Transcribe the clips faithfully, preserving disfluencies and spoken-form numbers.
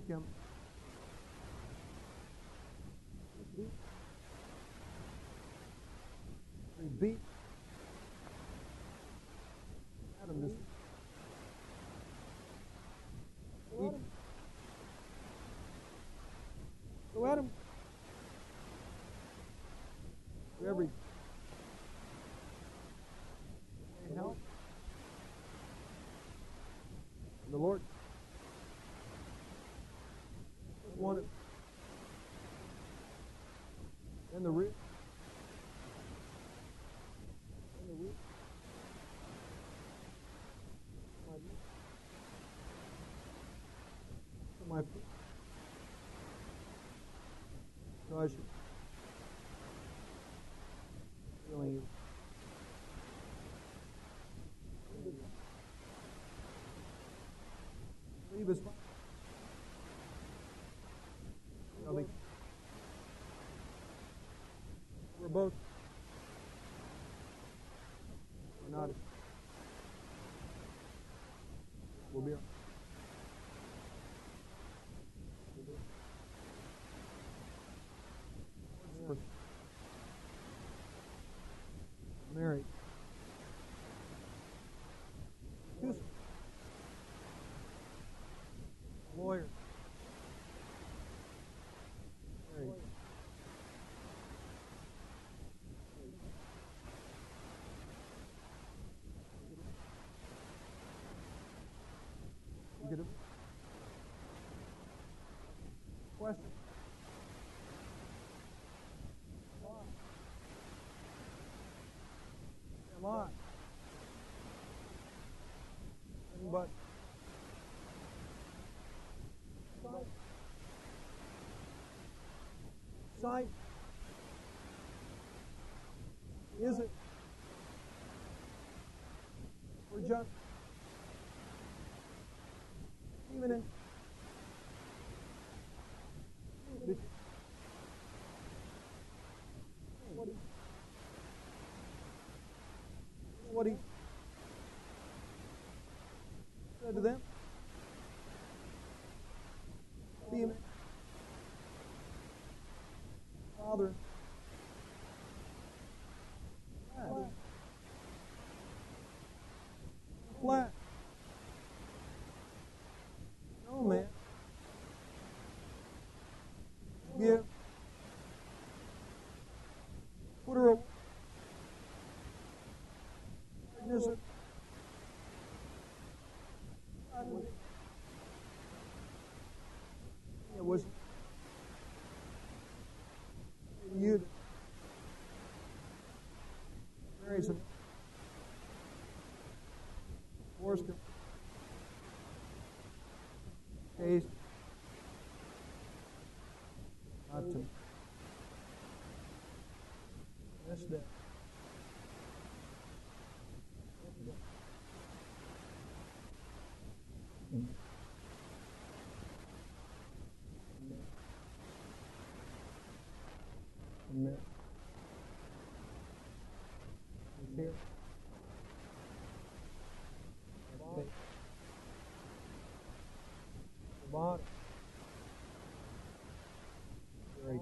him. Beat. We beat Adam this week. Go at him. Every help. The Lord wanted. And the real. And the real. My, my gosh. Really. Leave us. We're both. We're not. We'll be. Mary. Who's lawyer? Mary. You get a question? A lot. But sight is it? We're just even in what he what he said to them. Being Father, flat, flat. No man. Give. Put her away. It was you marry some forced taste not to miss that. Amen. Here. Bot. Great.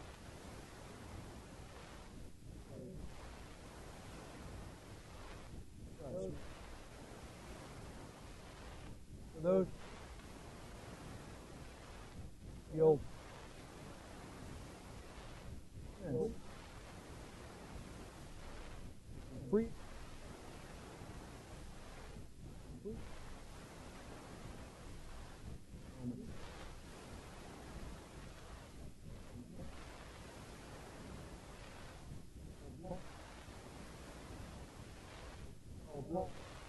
For those the old free free Paul.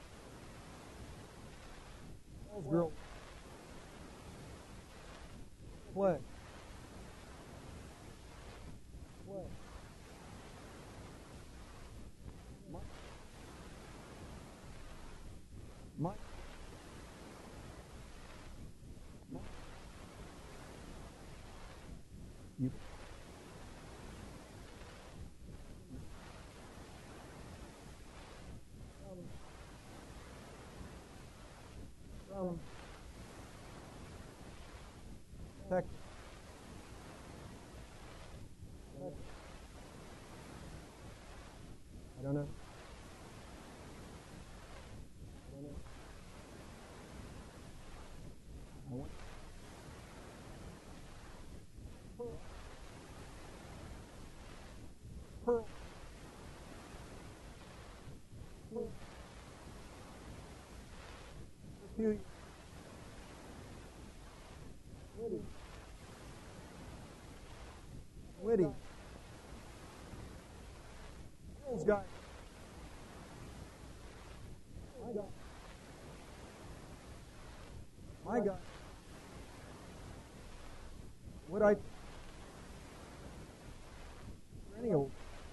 Paul's girl. Play. Play. Mike. Mike. Mike. You. Um, Tech. I don't know. I don't know. I want. Pearl. Pearl. Pearl. Peculiar. Witty. Witty. Girls guy. My God. My God. What I any old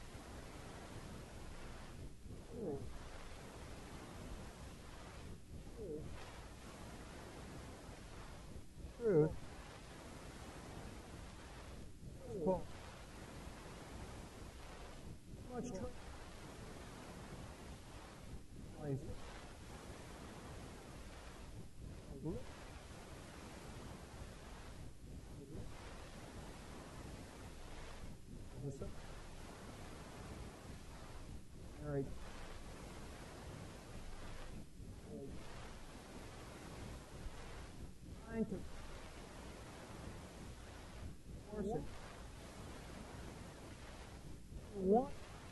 truth. Paul. Much truth. Place. Married. Trying to force it. One.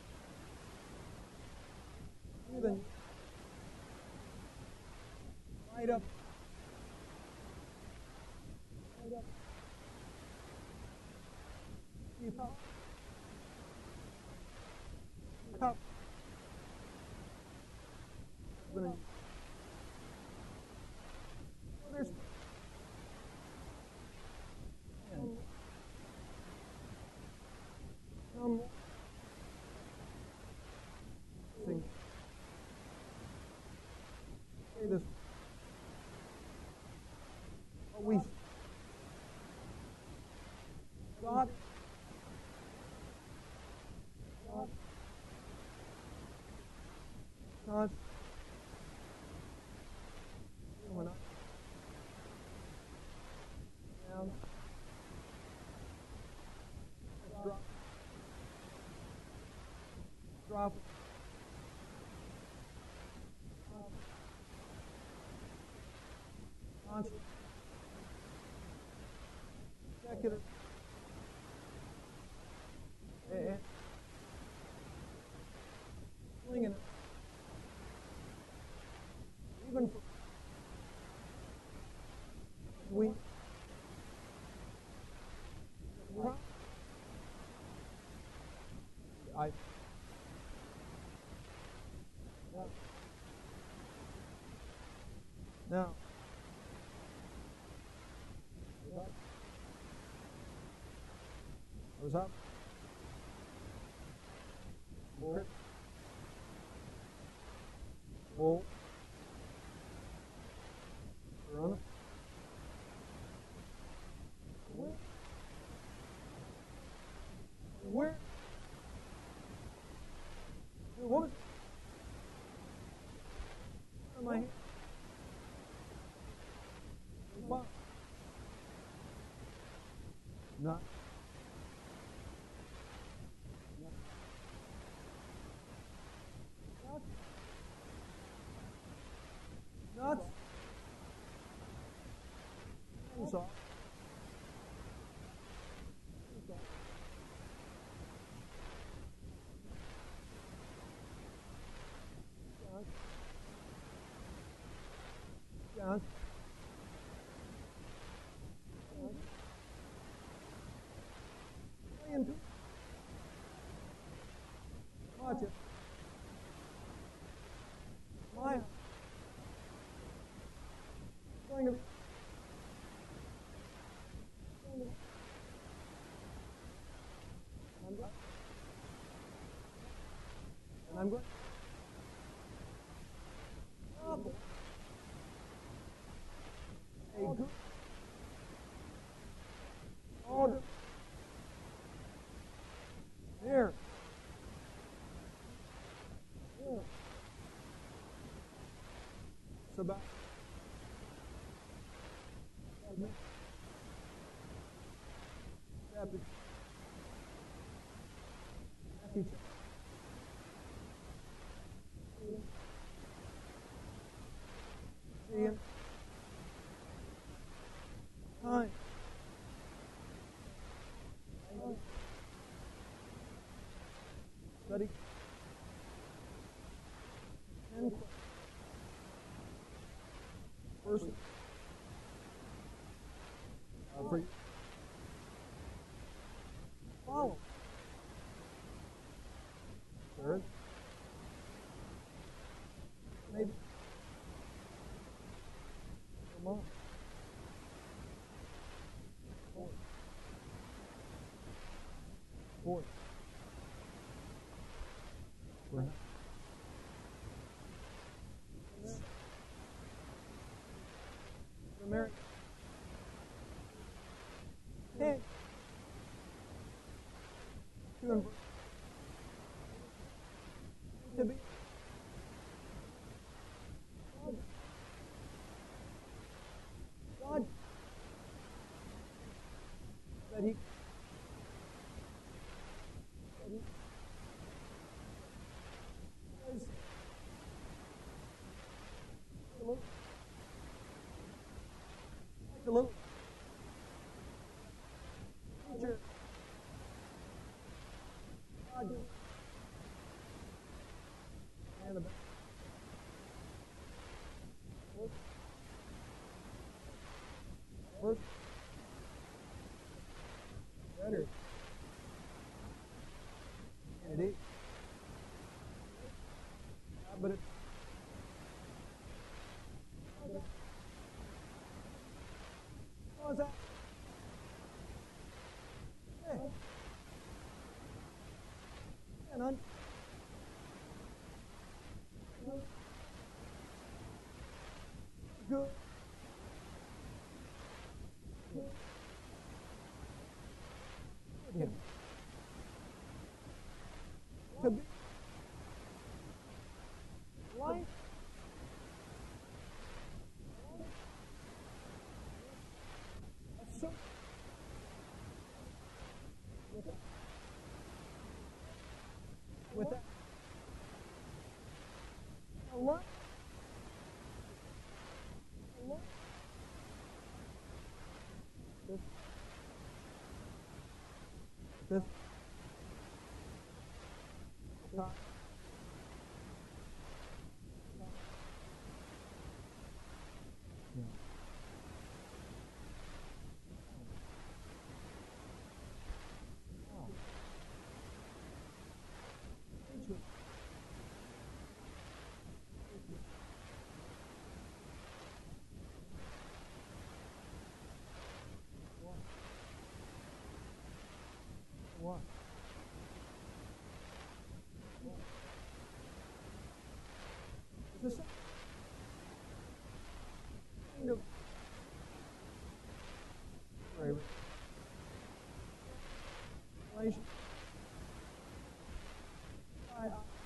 Even right up. Right up. You cup. Cup. Gonna. There's. Come. Sing. Say this. What we. God. God. God. When I. Down. Drop. Drop. Constant. Secular. And swinging it. Even for we. I. Yeah. Now. What's up? Bull. Bull. Run. Where? Where? What was? Where am I here? What? Not. Not. Not. Hands off. Hands off. John. John. John. Playing to. Watch it. My. Going to. I'm going. And I'm going. Oh, a good. Order. There. There. It's about. Chapter Matthew chapter time. Study. And first, uh, for follow. Third, maybe. Come on. Fourth. Fourth. We're not. America. Hey. To embrace. To be. God. That he. That he. Is. Hello. Hello. Teacher. God. And the First. Better. Kennedy. But it. What was that? Hey. And on. Good. Yeah. To be life. So with that, with that, a lot, a lot. This, this, top, yeah. Oh. Teacher. What? What? Is this a kind of relation? I,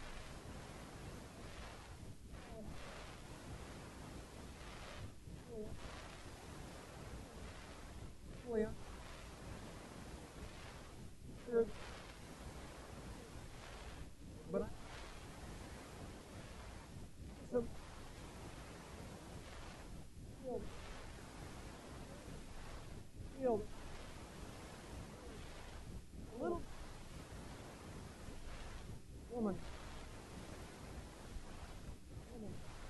Julia, sure, but I, so, field, field, a little woman, woman,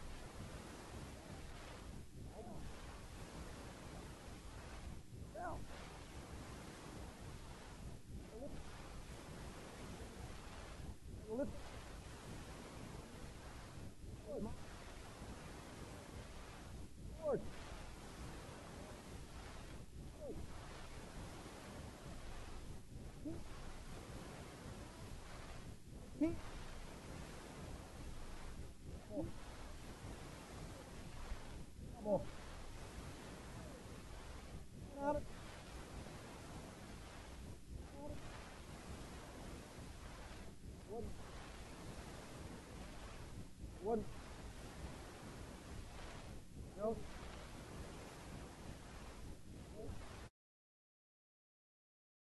well, a little, a little.